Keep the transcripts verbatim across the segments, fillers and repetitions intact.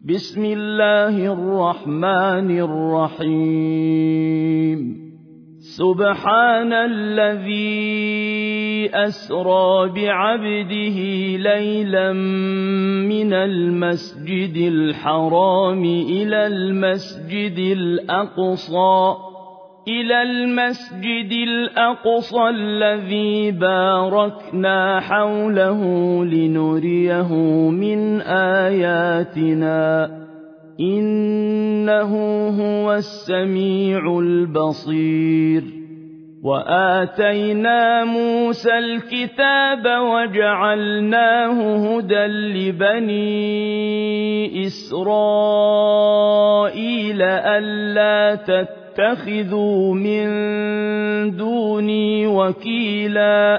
بسم الله الرحمن الرحيم سبحان الذي أسرى بعبده ليلا من المسجد الحرام إلى المسجد الأقصى إلى المسجد الأقصى الذي باركنا حوله لنريه من آياتنا إنه هو السميع البصير وآتينا موسى الكتاب وجعلناه هدى لبني إسرائيل ألا تتخذوا من دوني وكيلا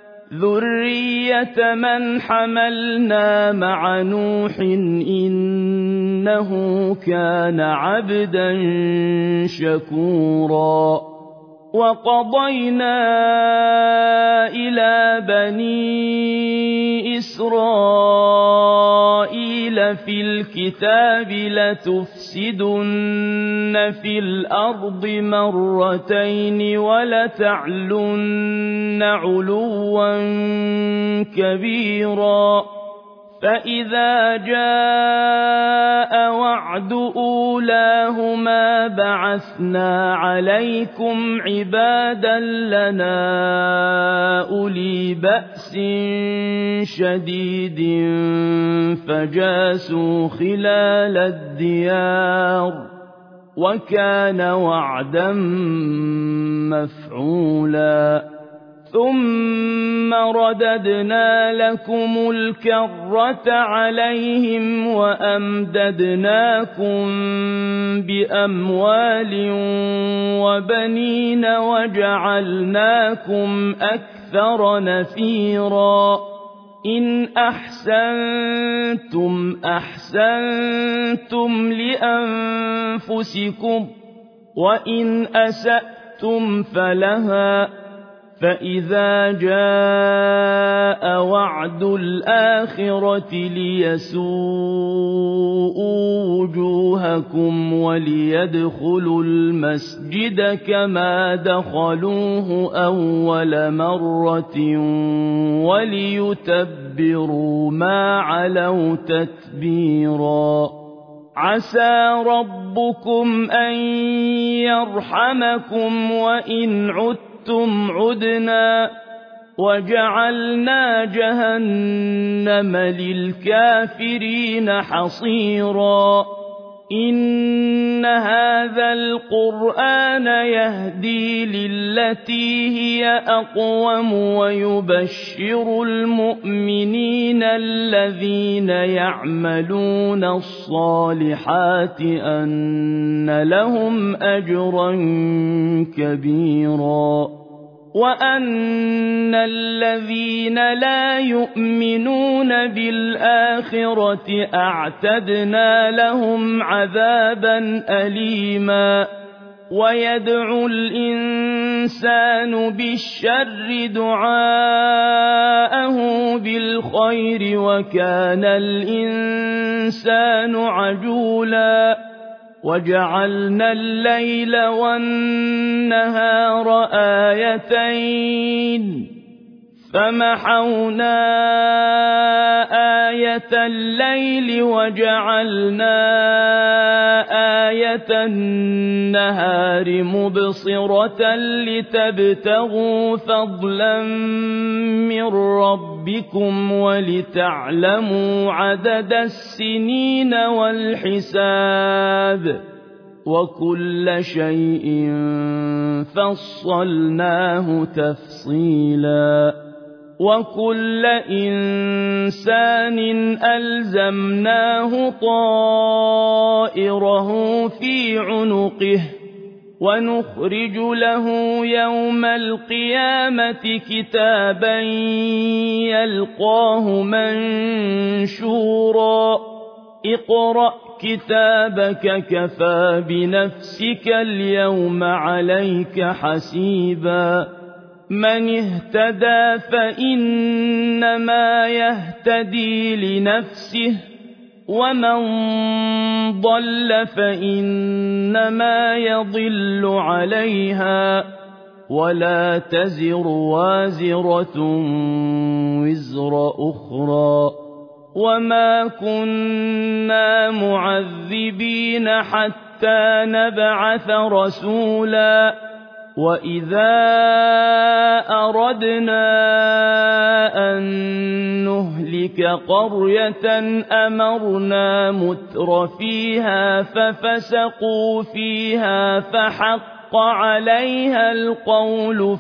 ذرية من حملنا مع نوح إنه كان عبدا شكورا وقضينا إلى بني إسرائيل في الكتاب لتفسدن في الأرض مرتين ولتعلن علوا كبيرا فإذا جاء وعد أولاهما بعثنا عليكم عبادا لنا أولي بأس شديد فجاسوا خلال الديار وكان وعدا مفعولا ثم رددنا لكم الكرة عليهم وأمددناكم بأموال وبنين وجعلناكم أكثر نفيرا إن أحسنتم أحسنتم لأنفسكم وإن أسأتم فلها فإذا جاء وعد الآخرة ليسوءوا وجوهكم وليدخلوا المسجد كما دخلوه أول مرة وليتبروا ما علوا تتبيرا عسى ربكم أن يرحمكم وإن عدتم ثم عدنا وجعلنا جهنم للكافرين حصيرا إن هذا القرآن يهدي للتي هي أقوم ويبشر المؤمنين الذين يعملون الصالحات أن لهم أجرا كبيرا وأن الذين لا يؤمنون بالآخرة أعتدنا لهم عذابا أليما ويدعو الإنسان بالشر دعاءه بالخير وكان الإنسان عجولا وجعلنا الليل والنهار آيتين فمحونا آية الليل وجعلنا آية النهار مبصرة لتبتغوا فضلا من ربكم ولتعلموا عدد السنين والحساب وكل شيء فصلناه تفصيلا وكل إنسان ألزمناه طائره في عنقه ونخرج له يوم القيامة كتابا يلقاه منشورا اقرأ كتابك كفى بنفسك اليوم عليك حسيبا من اهتدى فإنما يهتدي لنفسه ومن ضل فإنما يضل عليها ولا تزر وازرة وزر أخرى وما كنا معذبين حتى نبعث رسولا وإذا أردنا أن نهلك قرية أمرنا متر فيها ففسقوا فيها فحق عليها القول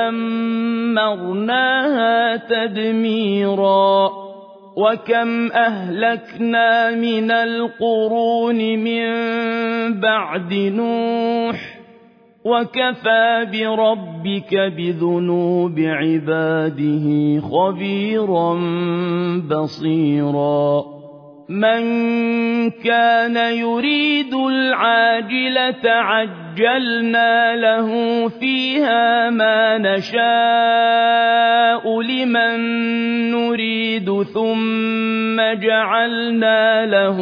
فدمرناها تدميرا وكم أهلكنا من القرون من بعد نوح وكفى بربك بذنوب عباده خبيرا بصيرا من كان يريد العاجلة عجلنا له فيها ما نشاء لمن نريد ثم جعلنا له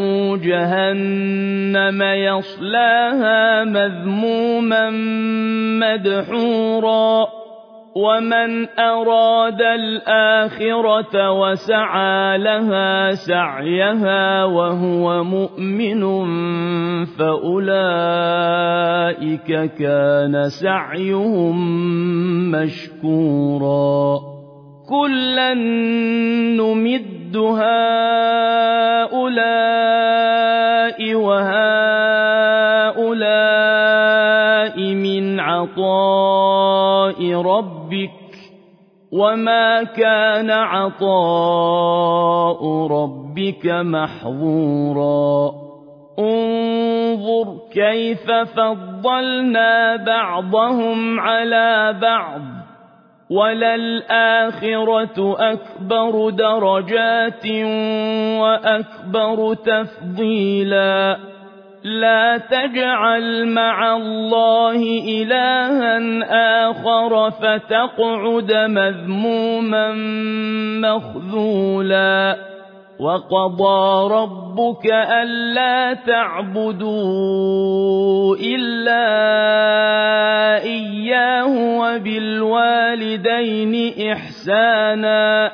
جهنم يصلاها مذموما مدحورا ومن أراد الآخرة وسعى لها سعيها وهو مؤمن فأولئك كان سعيهم مشكورا كلا نمد هؤلاء وهؤلاء من عطاء ربك وما كان عطاء ربك محظورا انظر كيف فضلنا بعضهم على بعض وللآخرة أكبر درجات وأكبر تفضيلا لا تجعل مع الله إلها آخر فتقعد مذموما مخذولا وقضى ربك ألا تعبدوا إلا إياه وبالوالدين إحسانا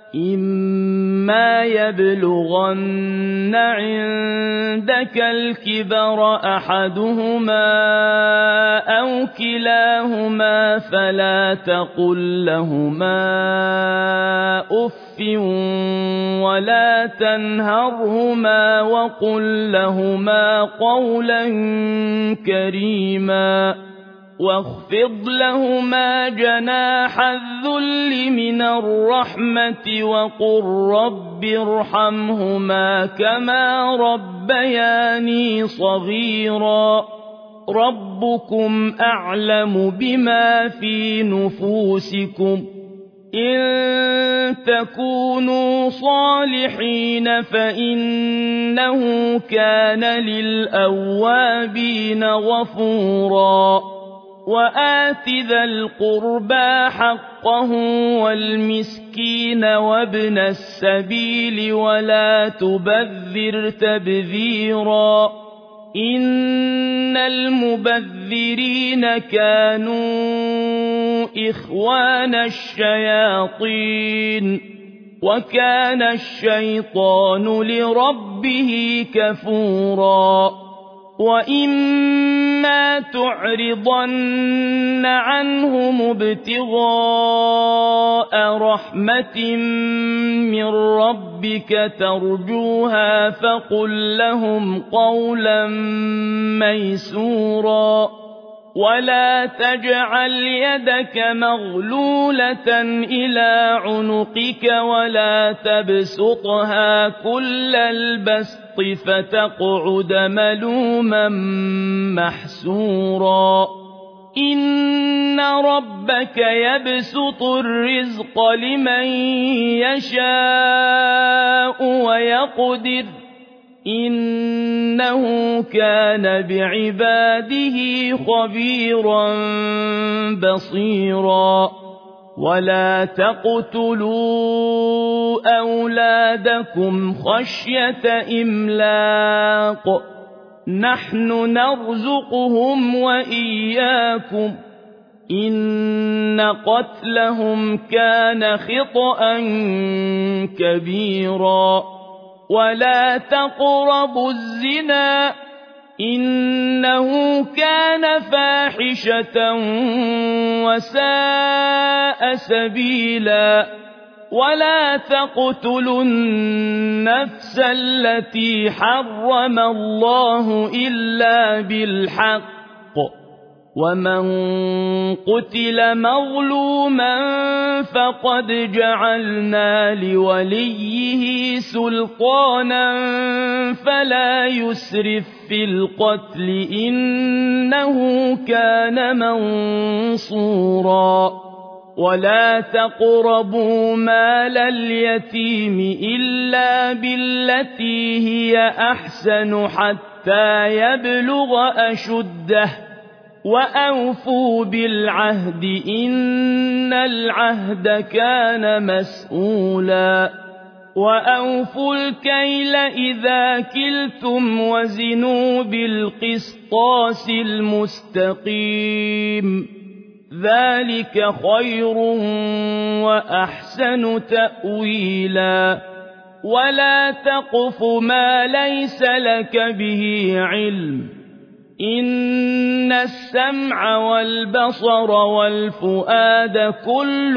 إما يبلغن عندك الكبر أحدهما أو كلاهما فلا تقل لهما أف ولا تنهرهما وقل لهما قولا كريما واخفض لهما جناح الذل من الرحمة وقل رب ارحمهما كما ربياني صغيرا ربكم أعلم بما في نفوسكم إن تكونوا صالحين فإنه كان للأوابين غفورا وآت ذا القربى حقه والمسكين وابن السبيل ولا تبذر تبذيرا إن المبذرين كانوا إخوان الشياطين وكان الشيطان لربه كفورا وإما تعرضن عنهم ابتغاء رحمة من ربك ترجوها فقل لهم قولا ميسورا ولا تجعل يدك مغلولة إلى عنقك ولا تبسطها كل البسط فتقعد ملوما محسورا إن ربك يبسط الرزق لمن يشاء ويقدر إنه كان بعباده خبيرا بصيرا ولا تقتلوا أولادكم خشية إملاق نحن نرزقهم وإياكم إن قتلهم كان خطأ كبيرا ولا تقربوا الزنا إنه كان فاحشة وساء سبيلا ولا تقتلوا النفس التي حرم الله إلا بالحق ومن قتل مظلوما فقد جعلنا لوليه سلطانا فلا يسرف في القتل إنه كان منصورا ولا تقربوا مال اليتيم إلا بالتي هي أحسن حتى يبلغ أشده وأوفوا بالعهد إن العهد كان مسؤولا وأوفوا الكيل إذا كلتم وزنوا بالقسطاس المستقيم ذلك خير وأحسن تأويلا ولا تقف ما ليس لك به علم إن السمع والبصر والفؤاد كل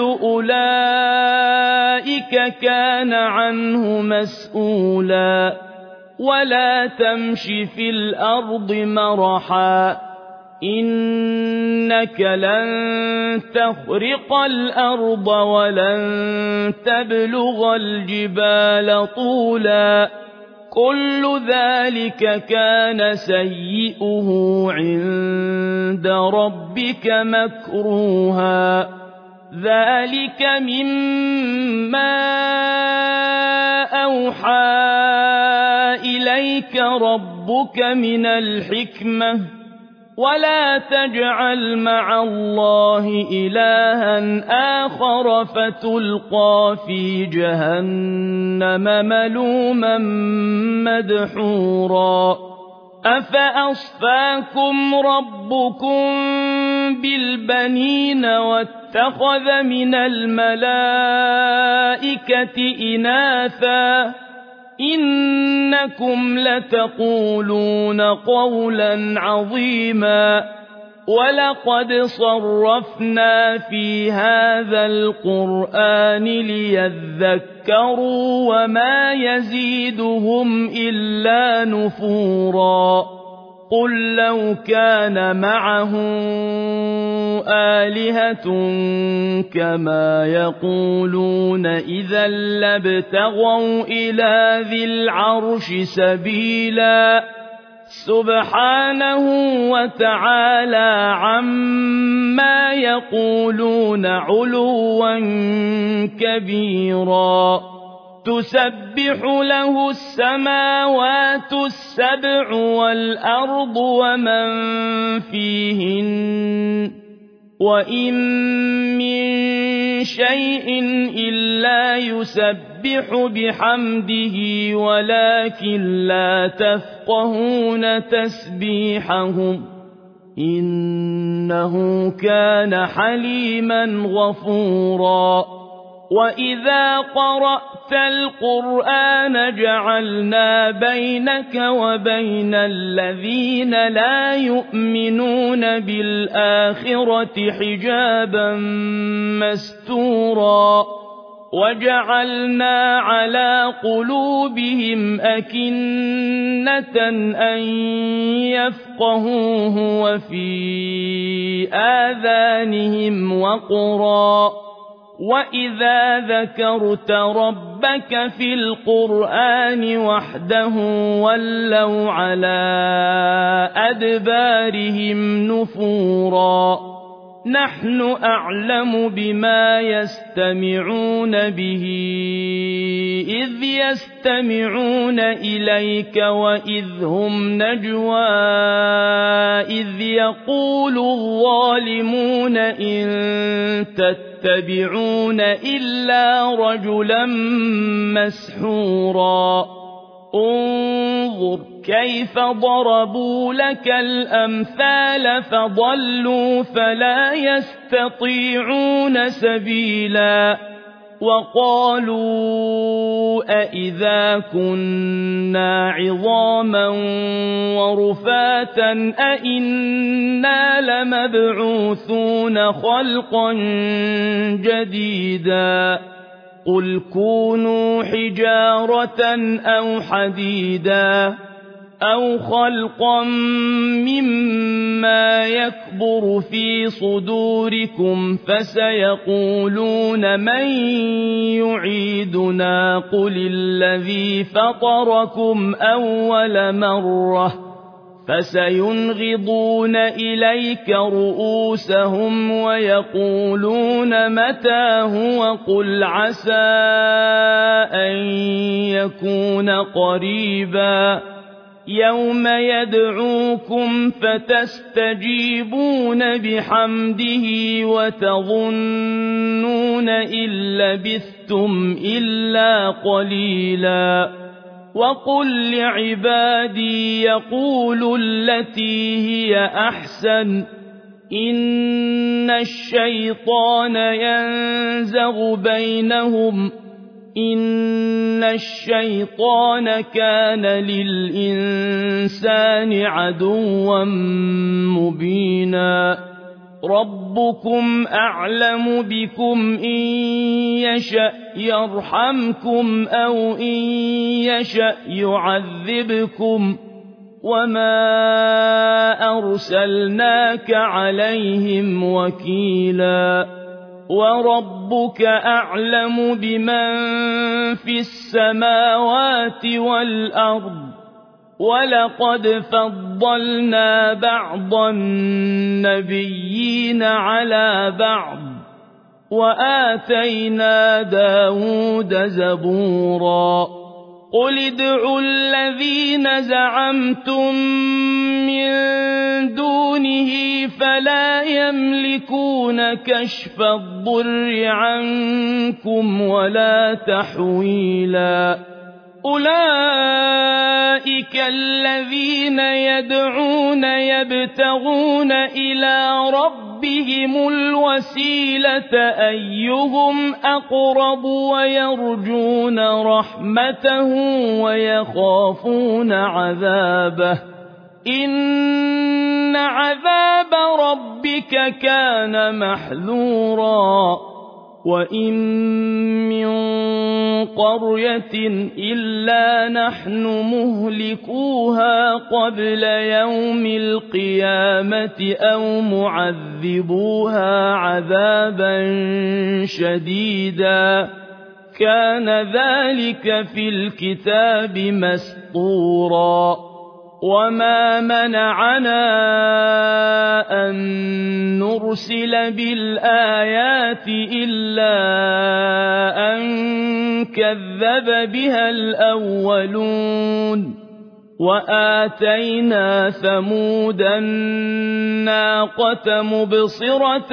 أولئك كان عنه مسؤولا ولا تمش في الأرض مرحا إنك لن تخرق الأرض ولن تبلغ الجبال طولا كل ذلك كان سيئه عند ربك مكروها ذلك مما أوحى إليك ربك من الحكمة ولا تجعل مع الله إلها آخر فتلقى في جهنم ملوما مدحورا أفأصفاكم ربكم بالبنين واتخذ من الملائكة إناثا إنكم لتقولون قولا عظيما ولقد صرفنا في هذا القرآن ليذكروا وما يزيدهم إلا نفورا قل لو كان معه آلهة كما يقولون إذا لابتغوا إلى ذي العرش سبيلا سبحانه وتعالى عما يقولون علوا كبيرا تسبح له السماوات السبع والأرض ومن فيهن وإن من شيء إلا يسبح بحمده ولكن لا تفقهون تسبيحهم إنه كان حليما غفورا وإذا قرأت القرآن جعلنا بينك وبين الذين لا يؤمنون بالآخرة حجابا مستورا وجعلنا على قلوبهم أكنة أن يفقهوه وفي آذانهم وقرا وإذا ذكرت ربك في القرآن وحده ولوا على أدبارهم نفورا نحن أعلم بما يستمعون به إذ يستمعون إليك وإذ هم نجوى إذ يقول الظالمون إن تتبعون يتبعون إلا رجلا مسحورا انظر كيف ضربوا لك الأمثال فضلوا فلا يستطيعون سبيلا وقالوا أئذا كنا عظاما ورفاتا أئنا لمبعوثون خلقا جديدا قل كونوا حجارة أو حديدا أو خلقا مما يكبر في صدوركم فسيقولون من يعيدنا قل الذي فطركم أول مرة فسينغضون إليك رؤوسهم ويقولون متى هو قل عسى أن يكون قريبا يوم يدعوكم فتستجيبون بحمده وتظنون إن لبثتم إلا قليلا وقل لعبادي يقولوا التي هي أحسن إن الشيطان ينزغ بينهم إن الشيطان كان للإنسان عدوا مبينا ربكم أعلم بكم إن يشأ يرحمكم أو إن يشأ يعذبكم وما أرسلناك عليهم وكيلا وربك أعلم بمن في السماوات والأرض ولقد فضلنا بعض النبيين على بعض وآتينا داود زبورا قل ادعوا الذين زعمتم من دونه فلا يملكون كشف الضر عنكم ولا تحويلا أولئك الذين يدعون يبتغون إلى ربهم الوسيلة أيهم أقرب ويرجون رحمته ويخافون عذابه إن عذاب ربك كان محذورا وإن من قرية إلا نحن مهلكوها قبل يوم القيامة أو معذبوها عذابا شديدا كان ذلك في الكتاب مسطورا وما منعنا أن نرسل بالآيات إلا أن كذب بها الأولون وآتينا ثمود الناقة مبصرة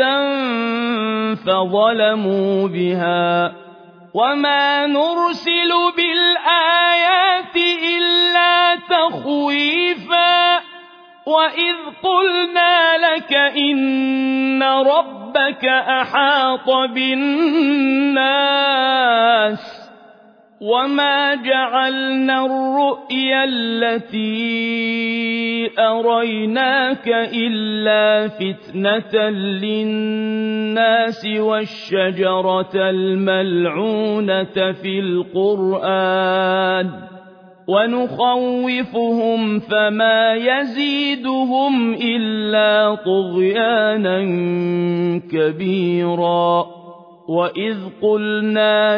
فظلموا بها وما نرسل بالآيات إلا تخويفا وإذ قلنا لك إن ربك أحاط بالناس وما جعلنا الرؤيا التي أريناك إلا فتنة للناس والشجرة الملعونة في القرآن ونخوفهم فما يزيدهم إلا طغيانا كبيرا وإذ قلنا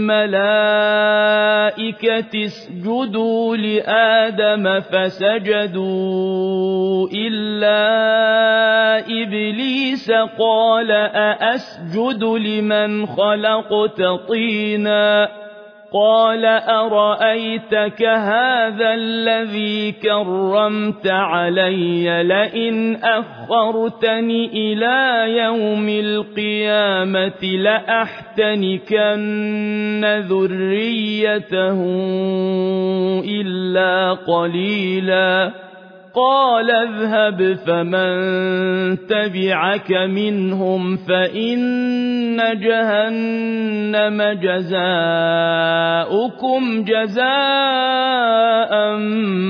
للملائكة اسجدوا لآدم فسجدوا إلا إبليس قال أأسجد لمن خلقت طينا قال أرأيتك هذا الذي كرمت علي لئن أخرتني إلى يوم القيامة لأحتنكن ذريته إلا قليلا قال اذهب فمن تبعك منهم فإن جهنم جزاؤكم جزاء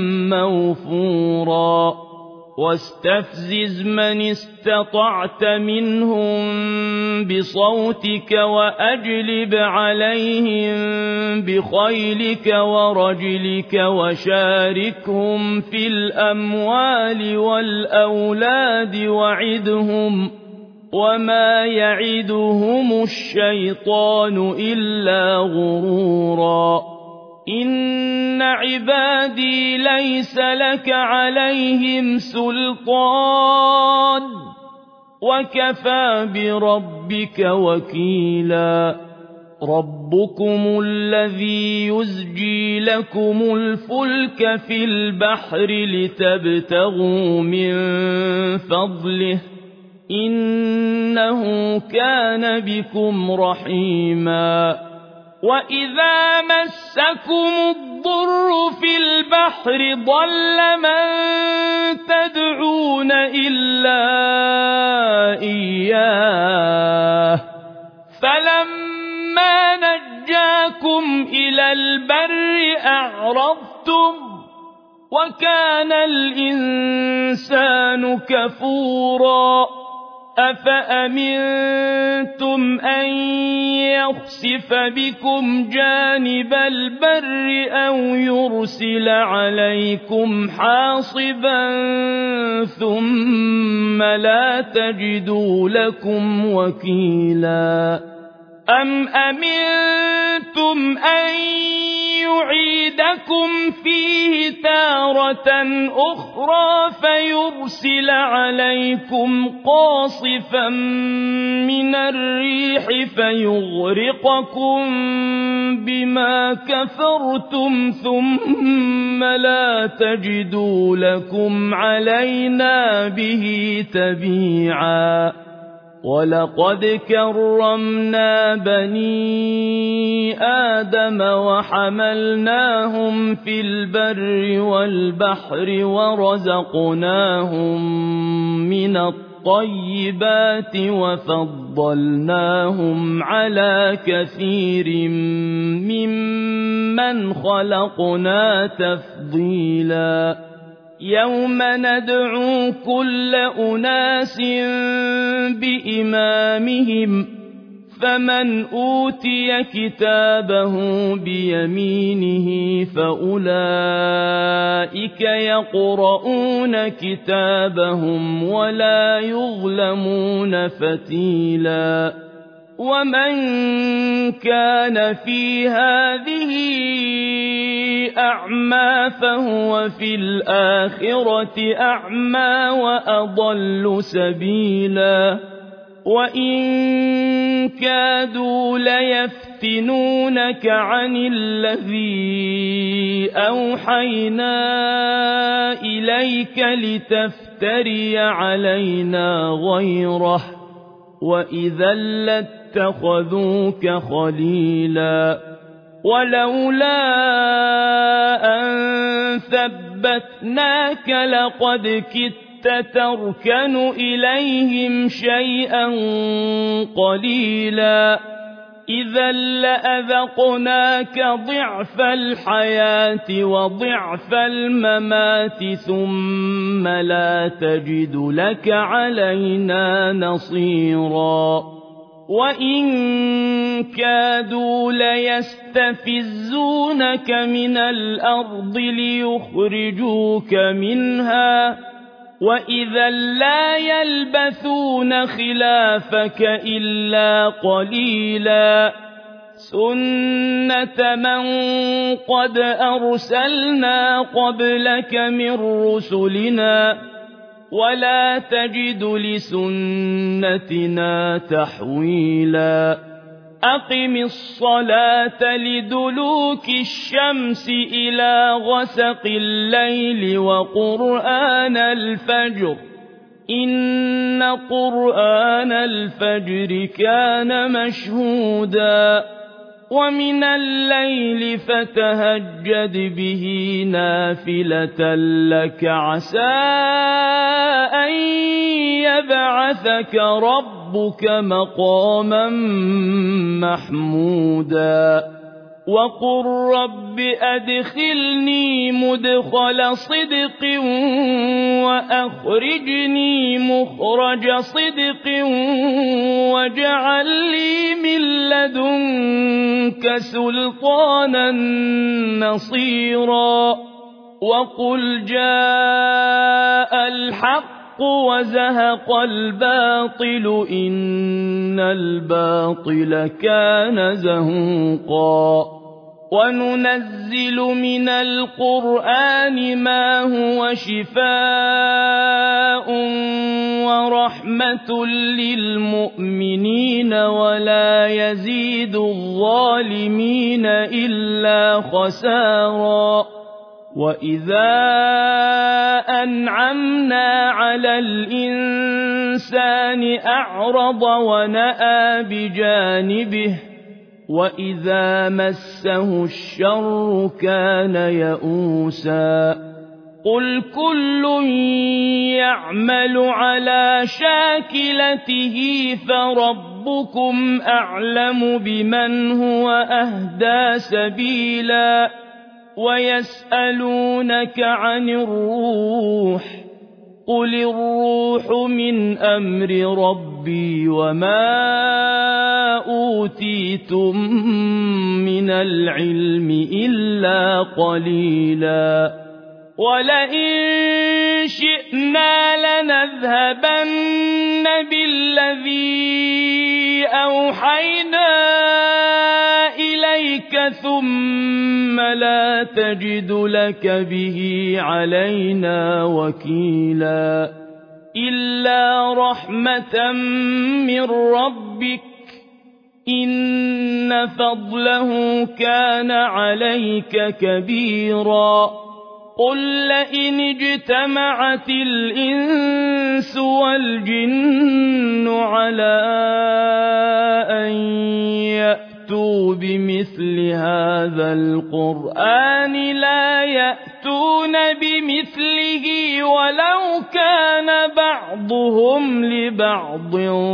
موفورا واستفزز من استطعت منهم بصوتك وأجلب عليهم بخيلك ورجلك وشاركهم في الأموال والأولاد وعدهم وما يعدهم الشيطان إلا غرورا إن عبادي ليس لك عليهم سلطان وكفى بربك وكيلا ربكم الذي يزجي لكم الفلك في البحر لتبتغوا من فضله إنه كان بكم رحيما وإذا مسكم الضر في البحر ضل من تدعون إلا إياه فلما نجاكم إلى البر أعرضتم وكان الإنسان كفورا أفأمنتم أن يخسف بكم جانب البر أو يرسل عليكم حاصبا ثم لا تجدوا لكم وكيلا أم أمنتم أن يعيدكم فيه تارة أخرى فيرسل عليكم قاصفا من الريح فيغرقكم بما كفرتم ثم لا تجدوا لكم علينا به تبيعا ولقد كرمنا بني آدم وحملناهم في البر والبحر ورزقناهم من الطيبات وفضلناهم على كثير ممن خلقنا تفضيلا يوم ندعو كل أناس بإمامهم فمن أوتي كتابه بيمينه فأولئك يقرؤون كتابهم ولا يظلمون فتيلا ومن كان في هذه أعمى فهو في الآخرة أعمى وأضل سبيلا وإن كادوا ليفتنونك عن الذي أوحينا إليك لتفتري علينا غيره وإذا لاتخذوك خليلا ولولا أن ثبتناك لقد كدت تركن إليهم شيئا قليلا إذا لأذقناك ضعف الحياة وضعف الممات ثم لا تجد لك علينا نصيرا وإن كادوا ليستفزونك من الأرض ليخرجوك منها وإذا لا يلبثون خلافك إلا قليلا سنة من قد أرسلنا قبلك من رسلنا ولا تجد لسنتنا تحويلا أقم الصلاة لدلوك الشمس إلى غسق الليل وقرآن الفجر إن قرآن الفجر كان مشهودا ومن الليل فتهجد به نافلة لك عسى أن يبعثك ربك مقاما محمودا وقل رب أدخلني مدخل صدق وأخرجني مخرج صدق واجعل لي من لدنك سلطانا نصيرا وقل جاء الحق وزهق الباطل إن الباطل كان زهوقا وننزل من القرآن ما هو شفاء ورحمة للمؤمنين ولا يزيد الظالمين إلا خسارا وإذا أنعمنا على الإنسان أعرض ونأى بجانبه وإذا مسه الشر كان يئوسا قل كل يعمل على شاكلته فربكم أعلم بمن هو أهدى سبيلا ويسألونك عن الروح قل الروح من أمر ربي وما أوتيتم من العلم إلا قليلا ولئن شئنا لنذهبن بالذي أوحينا إليك ثم لا تجد لك به علينا وكيلا إلا رحمة من ربك إن فضله كان عليك كبيرا قل لئن اجتمعت الإنس والجن على أن يأتوا بمثل هذا القرآن لا يأتون بمثله ولو كان بعضهم لبعض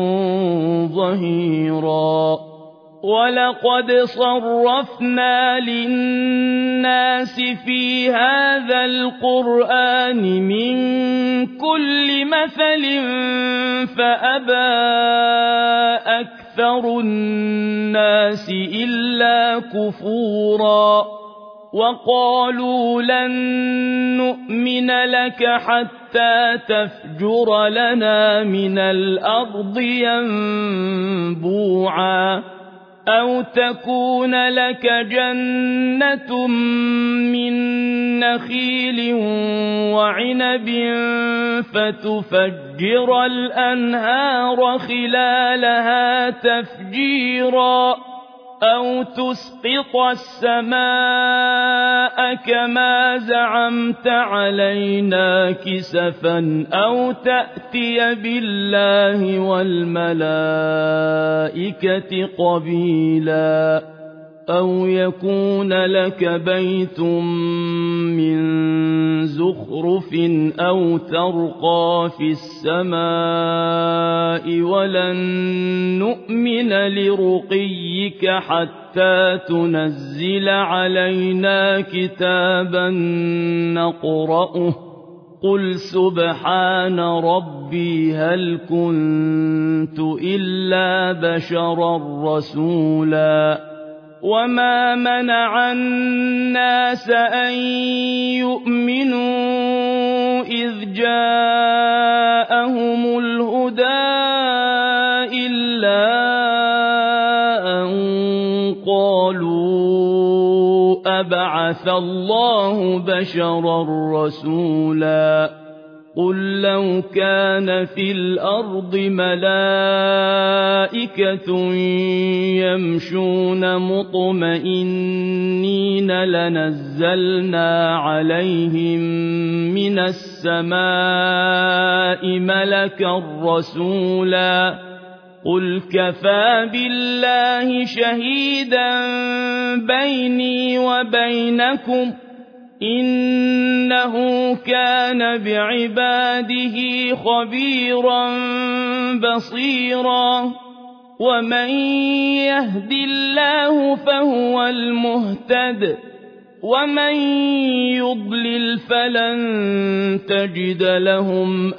ظهيرا ولقد صرفنا للناس في هذا القرآن من كل مثل فأبى أكثر الناس إلا كفورا وقالوا لن نؤمن لك حتى تفجر لنا من الأرض ينبوعا أو تكون لك جنة من نخيل وعنب فتفجر الأنهار خلالها تفجيرا أو تسقط السماء كما زعمت علينا كسفا أو تأتي بالله والملائكة قبيلا أو يكون لك بيت من زخرف أو ترقى في السماء ولن نؤمن لرقيك حتى تنزل علينا كتابا نقرأه قل سبحان ربي هل كنت إلا بشرا رسولا وما منع الناس أن يؤمنوا إذ جاءهم الهدى إلا أن قالوا أبعث الله بشرا رسولا قل لو كان في الأرض ملائكة يمشون مطمئنين لنزلنا عليهم من السماء ملكا رسولا قل كفى بالله شهيدا بيني وبينكم إنه كان بعباده خبيرا بصيرا ومن يهد الله فهو المهتد ومن يضلل فلن تجد لهم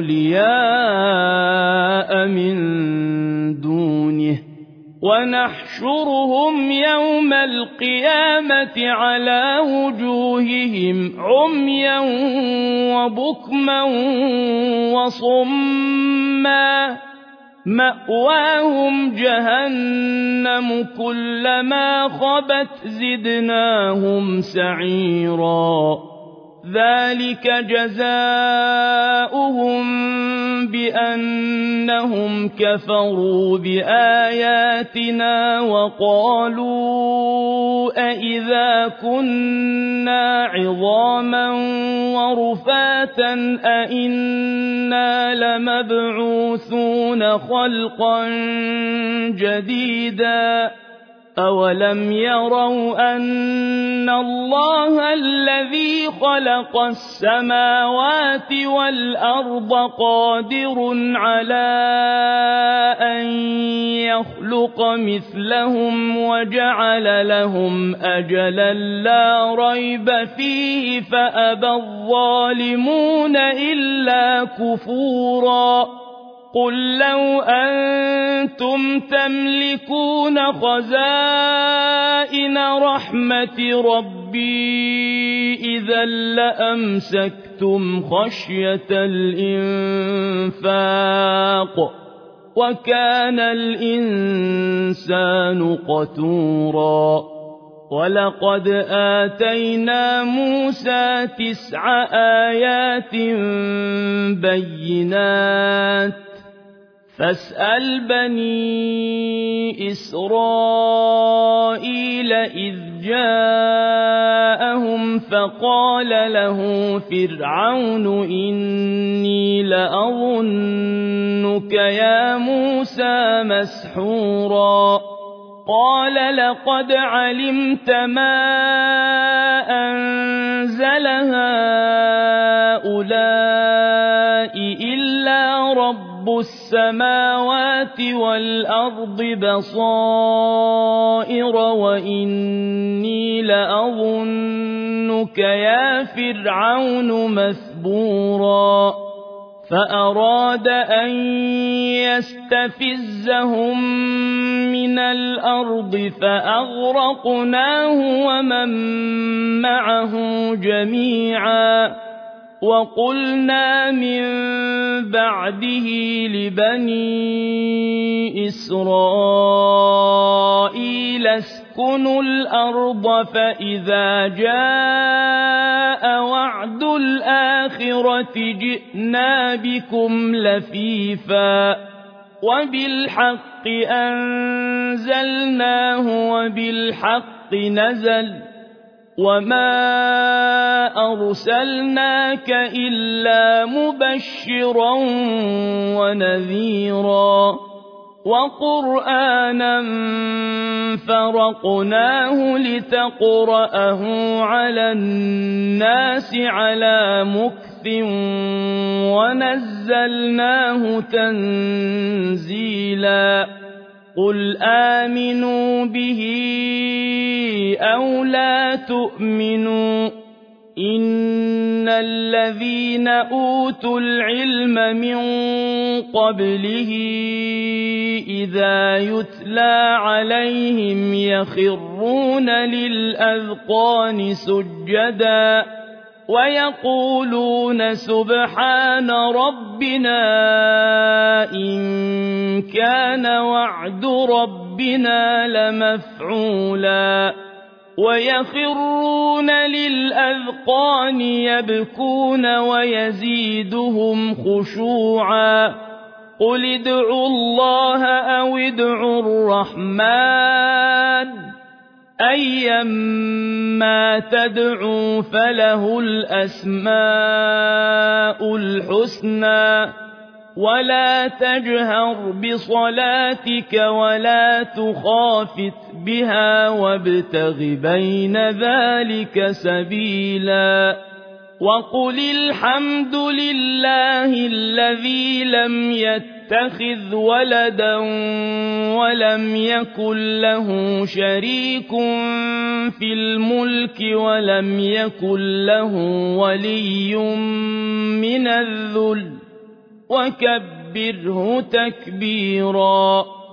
أولياء من دونه ونحشرهم يوم القيامة على وجوههم عميا وبكما وصما مأواهم جهنم كلما خبت زدناهم سعيرا ذلك جزاؤهم بأنهم كفروا بآياتنا وقالوا أإذا كنا عظاما ورفاتا أإنا لمبعوثون خلقا جديدا أولم يروا أن الله الذي خلق السماوات والأرض قادر على أن يخلق مثلهم وجعل لهم أجلا لا ريب فيه فأبى الظالمون إلا كفورا قل لو أنتم تملكون خزائن رحمة ربي إذا لأمسكتم خشية الإنفاق وكان الإنسان قتورا ولقد آتينا موسى تسع آيات بينات فاسأل بني إسرائيل إذ جاءهم فقال له فرعون إني لأظنك يا موسى مسحورا قال لقد علمت ما أنزل هؤلاء إلا رب السماوات والأرض بصائر وإني لأظنك يا فرعون مثبورا فأراد أن يستفزهم من الأرض فأغرقناه ومن معه جميعا وقلنا من بعده لبني إسرائيل اسكنوا الأرض فإذا جاء وعد الآخرة جئنا بكم لفيفا وبالحق أنزلناه وبالحق نزل وما أرسلناك إلا مبشرا ونذيرا وقرآنا فرقناه لتقرأه على الناس على مكث ونزلناه تنزيلا قل آمنوا به أو لا تؤمنوا إن الذين أوتوا العلم من قبله إذا يتلى عليهم يخرون للأذقان سجدا ويقولون سبحان ربنا إن كان وعد ربنا لمفعولا ويخرون للأذقان يبكون ويزيدهم خشوعا قل ادعوا الله أو ادعوا الرحمن أيما تدعوا فله الأسماء الحسنى ولا تجهر بصلاتك ولا تخافت بها وابتغ بين ذلك سبيلا وقل الحمد لله الذي لم يتخذ ولدا ولم يكن له شريك في الملك ولم يكن له ولي من الذل وكبره تكبيرا.